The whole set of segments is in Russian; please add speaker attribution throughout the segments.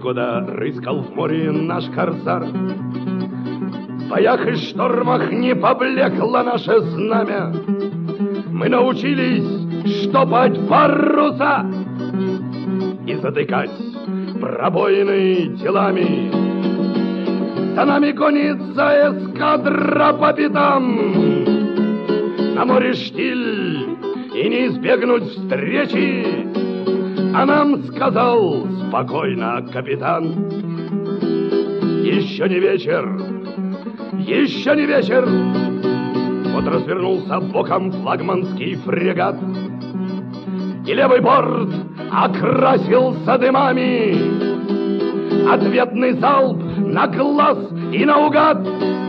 Speaker 1: года рыскал в море наш корсар. В боях и штормах не поблекло наше знамя. Мы научились штопать паруса и затыкать пробоины телами. За нами гонится эскадра по пятам. На море штиль и не избегнуть встречи. А нам сказал спокойно капитан: еще не вечер, еще не вечер. Вот развернулся боком флагманский фрегат, и левый борт окрасился дымами. Ответный залп на глаз и наугад.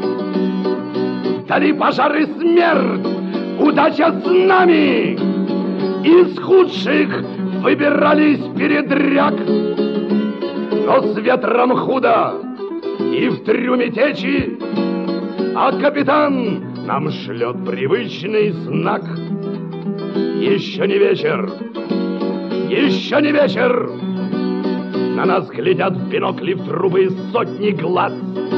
Speaker 1: Вдали пожар и смерть, удача с нами. Из худших выбирались передряг. Но с ветром худо и в трюме течи, а капитан нам шлет привычный знак: еще не вечер, еще не вечер. На нас глядят в бинокли в трубы сотни глаз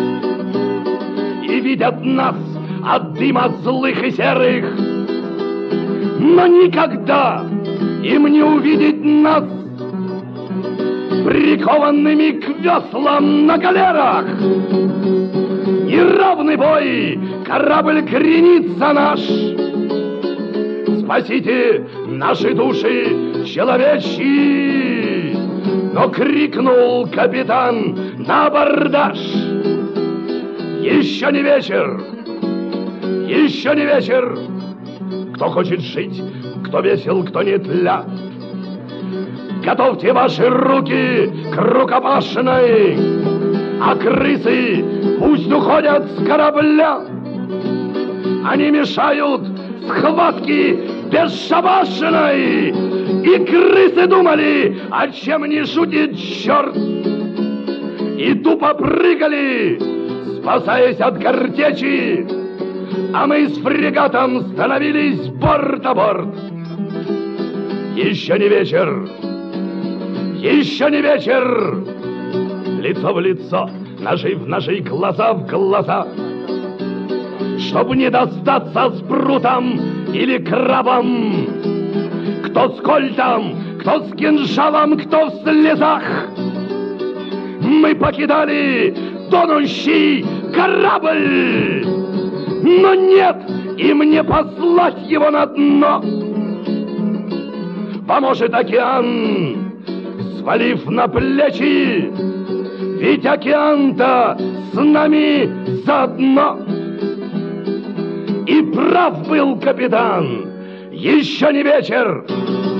Speaker 1: и видят нас от дыма злых и серых. Но никогда им не увидеть нас прикованными к веслам на галерах. Неравный бой, корабль кренится наш. Спасите наши души человечьи! Но крикнул капитан на абордаж: еще не вечер, еще не вечер. Кто хочет жить, кто весел, кто не тля, готовьте ваши руки к рукопашной, а крысы пусть уходят с корабля. Они мешают схватке бесшабашной, и крысы думали, о чем не шутит черт, и тупо прыгали, спасаясь от картечи. А мы с фрегатом становились борт о борт. Еще не вечер, еще не вечер. Лицо в лицо, ножи в ножи, глаза в глаза. Чтоб не достаться спрутом или крабом. Кто с кольтом, кто с кинжалом, кто в слезах. Мы покидали тонущий корабль. Но нет им не послать его на дно. Поможет океан, свалив на плечи, ведь океан-то с нами заодно. И прав был капитан, еще не вечер.